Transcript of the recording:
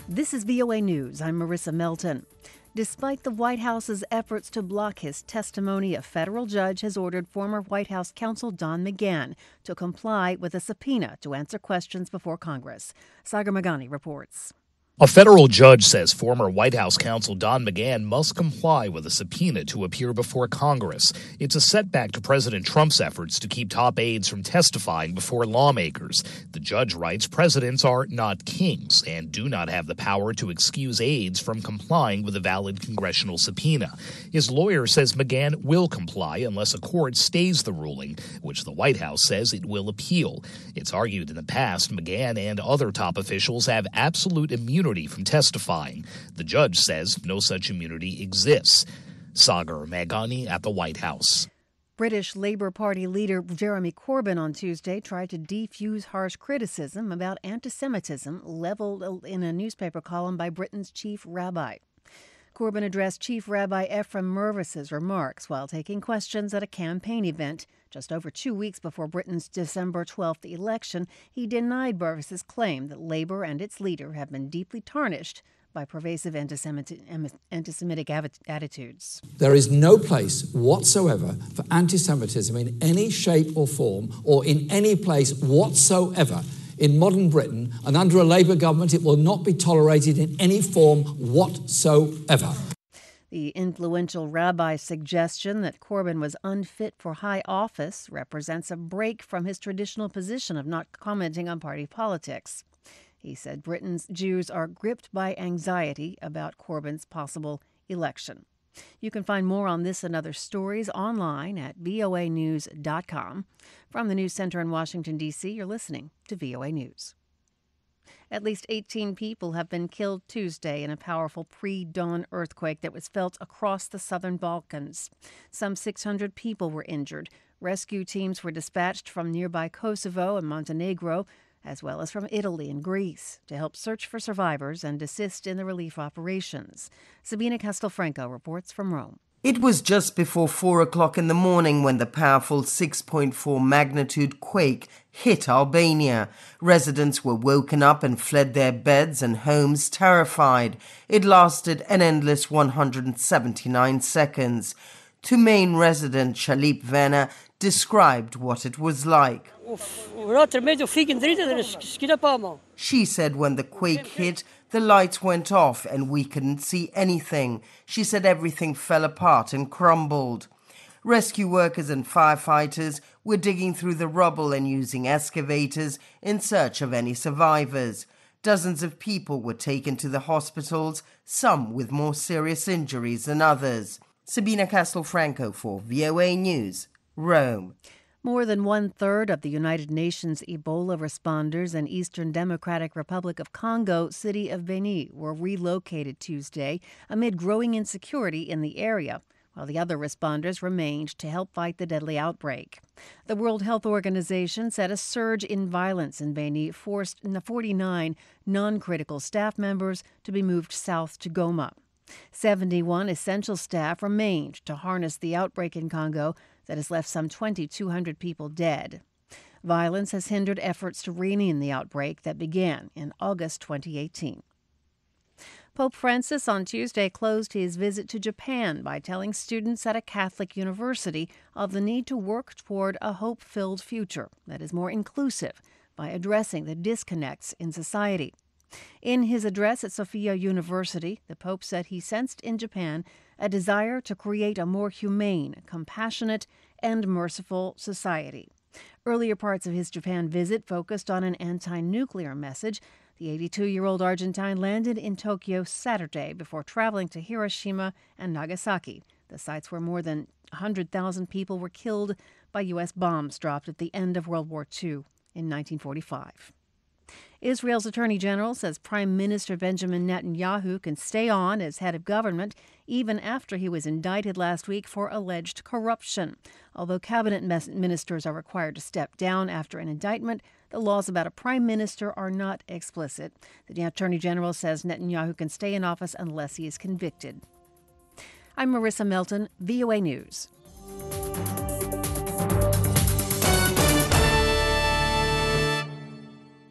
This is VOA News. I'm Marissa Melton. Despite the White House's efforts to block his testimony, a federal judge has ordered former White House counsel Don McGahn to comply with a subpoena to answer questions before Congress. Sagar Meghani reports. A federal judge says former White House counsel Don McGahn must comply with a subpoena to appear before Congress. It's a setback to President Trump's efforts to keep top aides from testifying before lawmakers. The judge writes presidents are not kings and do not have the power to excuse aides from complying with a valid congressional subpoena. His lawyer says McGahn will comply unless a court stays the ruling, which the White House says it will appeal. It's argued in the past McGahn and other top officials have absolute immunity from testifying. The judge says no such immunity exists. Sagar Meghani at the White House. British Labour Party leader Jeremy Corbyn on Tuesday tried to defuse harsh criticism about anti-Semitism leveled in a newspaper column by Britain's chief rabbi. Corbyn addressed Chief Rabbi Ephraim Mervis's remarks while taking questions at a campaign event. Just over 2 weeks before Britain's December 12th election, he denied Mervis's claim that Labour and its leader have been deeply tarnished by pervasive anti-Semitic attitudes. There is no place whatsoever for anti-Semitism in any shape or form or in any place whatsoever in modern Britain, and under a Labour government it will not be tolerated in any form whatsoever. The influential rabbi's suggestion that Corbyn was unfit for high office represents a break from his traditional position of not commenting on party politics. He said Britain's Jews are gripped by anxiety about Corbyn's possible election. You can find more on this and other stories online at voanews.com. From the News Center in Washington, D.C., you're listening to VOA News. At least 18 people have been killed Tuesday in a powerful pre-dawn earthquake that was felt across the southern Balkans. Some 600 people were injured. Rescue teams were dispatched from nearby Kosovo and Montenegro, as well as from Italy and Greece, to help search for survivors and assist in the relief operations. Sabina Castelfranco reports from Rome. It was just before 4 o'clock in the morning when the powerful 6.4 magnitude quake hit Albania. Residents were woken up and fled their beds and homes terrified. It lasted an endless 179 seconds. Tumain resident Shalip Vena described what it was like. She said when the quake hit, the lights went off and we couldn't see anything. She said everything fell apart and crumbled. Rescue workers and firefighters were digging through the rubble and using excavators in search of any survivors. Dozens of people were taken to the hospitals, some with more serious injuries than others. Sabina Castelfranco for VOA News, Rome. More than one-third of the United Nations Ebola responders in Eastern Democratic Republic of Congo city of Beni were relocated Tuesday amid growing insecurity in the area, while the other responders remained to help fight the deadly outbreak. The World Health Organization said a surge in violence in Beni forced 49 non-critical staff members to be moved south to Goma. 71 essential staff remained to harness the outbreak in Congo that has left some 2,200 people dead. Violence has hindered efforts to rein in the outbreak that began in August 2018. Pope Francis on Tuesday closed his visit to Japan by telling students at a Catholic university of the need to work toward a hope-filled future that is more inclusive by addressing the disconnects in society. In his address at Sophia University, the Pope said he sensed in Japan a desire to create a more humane, compassionate, and merciful society. Earlier parts of his Japan visit focused on an anti-nuclear message. The 82-year-old Argentine landed in Tokyo Saturday before traveling to Hiroshima and Nagasaki, the sites where more than 100,000 people were killed by U.S. bombs dropped at the end of World War II in 1945. Israel's Attorney General says Prime Minister Benjamin Netanyahu can stay on as head of government even after he was indicted last week for alleged corruption. Although cabinet ministers are required to step down after an indictment, the laws about a prime minister are not explicit. The Attorney General says Netanyahu can stay in office unless he is convicted. I'm Marissa Melton, VOA News.